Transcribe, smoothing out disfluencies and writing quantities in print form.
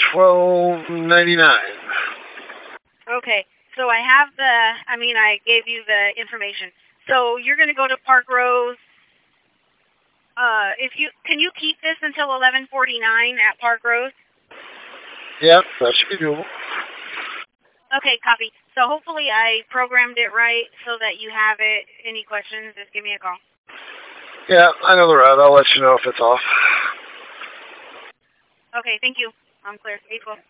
$12.99. Okay, so I gave you the information. So you're going to go to Park Rose. Can you keep this until 11:49 at Park Rose? Yep, that should be doable. Okay, copy. So hopefully I programmed it right so that you have it. Any questions, just give me a call. Yeah, I know the route. I'll let you know if it's off. Okay, thank you. I'm clear. 812.